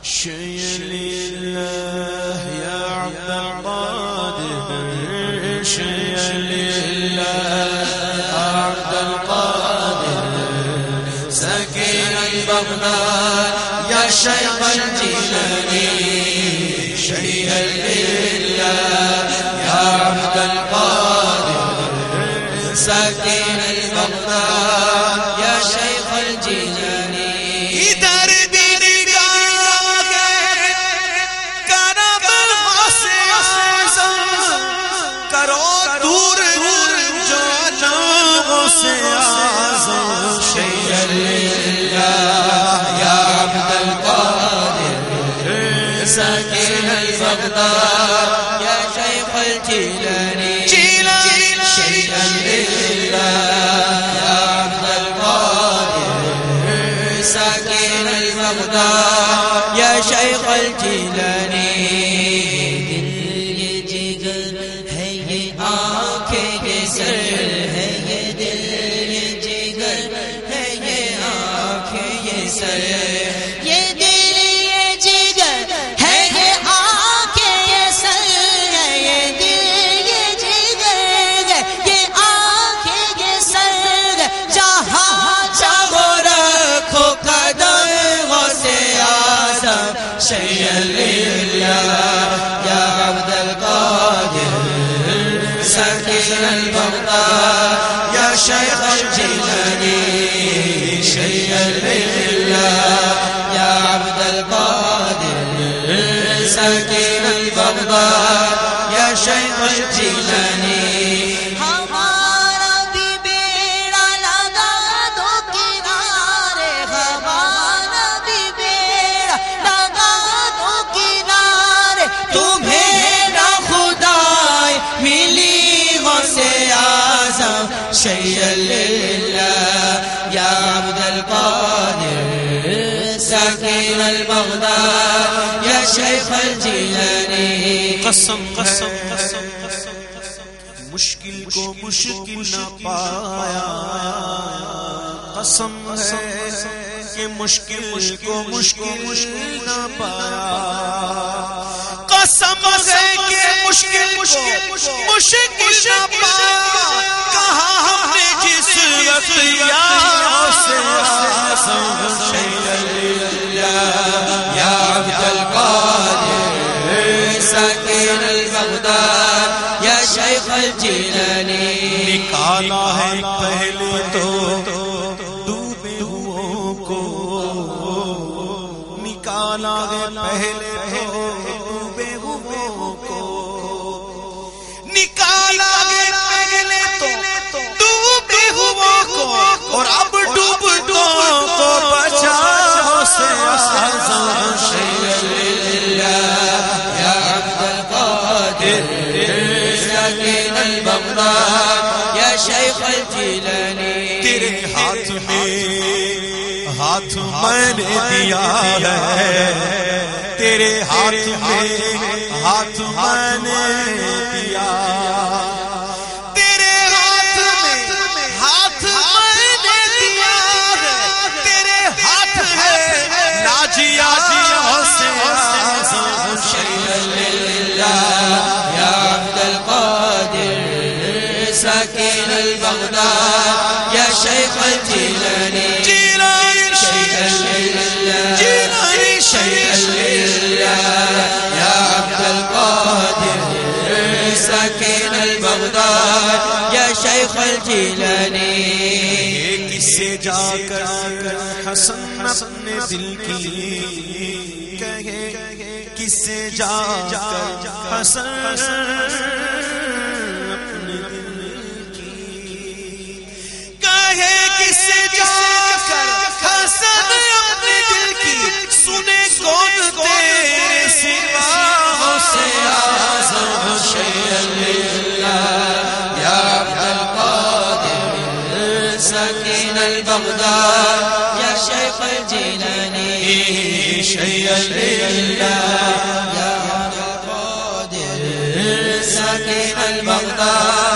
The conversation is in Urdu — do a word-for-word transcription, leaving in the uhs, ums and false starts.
شيء لله يا عبد القادر، شيء لله عبد القادر، سكين البغداد يا شيخ الجيلاني، شيء لله يا عبد القادر، سكين البغداد يا شيخ الجيلاني. شيء لله يا عبد القادر، ساكن البغداد يا شيخ الجيلاني، شيء لله يا عبد القادر، ساكن البغداد يا شيخ الجيلاني. یہ دل یہ جگر ہے، یہ آنکھیں یہ سر ہے، یہ دل یہ جگر ہے، یہ آنکھیں یہ سر ہے، جہاں چاہو رکھو قدم غوث اعظم. شیء للہ یا عبد القادر، ساکن البغداد یا شیخ الجیلانی، شیء للہ یا عبد القادر، ساکن البغداد یا شیخ الجیلانی. ہمارا بھی بیڑا لگا دو کنارے، ہمارا بھی بیڑا لگا دو کنارے، تمہیں نہ خدائی ملی غوث اعظم. شیء للہ یا عبد القادر، ساکن البغداد یا شیخ الجیلانی. قسم قسم قسم مشکل کو مشکل نہ پایا، قسم ہے کہ مشکل کو مشکل نہ پایا، قسم ہے کہ مشکل کو مشکل نہ پایا. کہاں ہم نے جس وقت یاروں سے شیء للہ یا عبد القادر، ساکن البغداد یا شیخ الجیلانی. نکالا ہے پہلے تو ڈوبے ہوئوں کو، نکالا ہے پہلے تو ڈوبے ہوئوں کو، نکالا ہے پہلے تو ڈوبے ہوئوں کو، اور اب ڈوبتوں کو بچاؤ سے اعظم. شیء للہ یا عبد القادر، ساکن البغداد یا شیخ الجیلانی. تیرے ہاتھ میں ہاتھ میں نے دیا ہے، تیرے ہاتھ میں ہاتھ میں نے دیا، تیرے ہاتھ میں ہاتھ میں نے دیا ہے، تیرے ہاتھ ہے ناجیا سے اعظم. شیء للہ یا عبد القادر، ساکن البغداد یا شیخ الجیلانی. شیء للہ شیء للہ یا عبد القادر، ساکن البغداد یا شیخ الجیلانی. کسے جا کر حسن اپنے دل کی کہے، کسے جا کر حسن اپنے دل کی کہے، کسے جا کر حسن اپنے دل کی، سنے کون تیرے سوا غوث اعظم. شیء للہ یا عبد القادر، ساکن البغداد یا شیخ الجیلانی. شیء للہ یا عبد القادر، ساکن البغداد